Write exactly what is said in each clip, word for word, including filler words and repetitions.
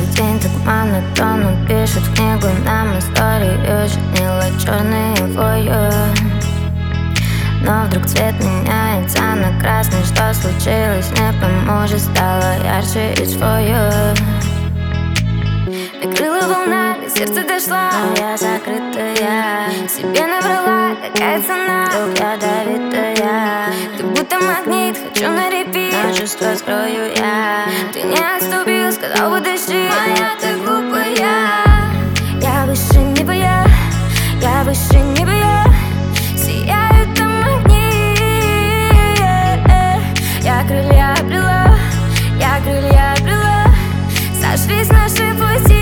Каждый день так монотонно пишет в книгу нам историю, чернила черные вою. Но вдруг цвет меняется на красный. Что случилось, не пойму, же стало ярче и свою. Накрыла волна, до сердца дошла, но я закрытая. Себе наврала, какая цена, вдруг ядовитая. Ты будто магнит, хочу на репит, но чувства скрою я. Ты не отступил, сказал подожди, моя ты глупая. Я выше неба, я, я выше неба, я. Сияют там огни. Я крылья обрела, я крылья обрела. Сошлись наши пути.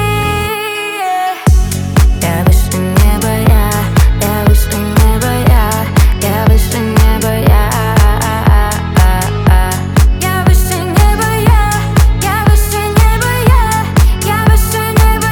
Я выше неба, я, я выше неба, я, я выше неба, я. Я выше неба, я, я выше неба, я, я выше неба,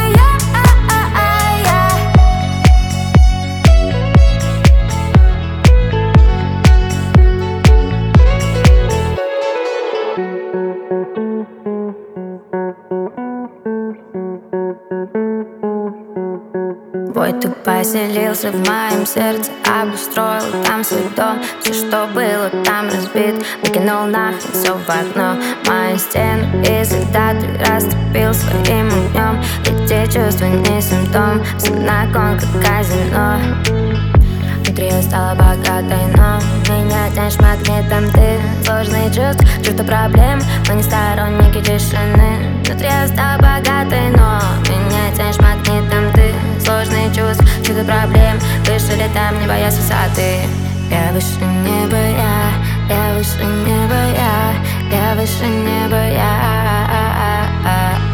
Бой, ты поселился в моем сердце, обустроил там свой дом. Все, что было там разбит, выкинул нахрен все в окно. Мою стену и всегда ты растопил своим огнем. Эти чувства не симптом, все на кон, как казино. Внутри я стала богатой, но меня тянешь магнитом. Ты сложные чувства, чувства проблем, мы не сторонники тишины. Внутри я стала богатой, но меня тянешь магнитом. Ты сложные чувства, чудо проблем, выше летаем, не боясь высоты. Я выше неба, я, я выше неба, я, я выше неба, я.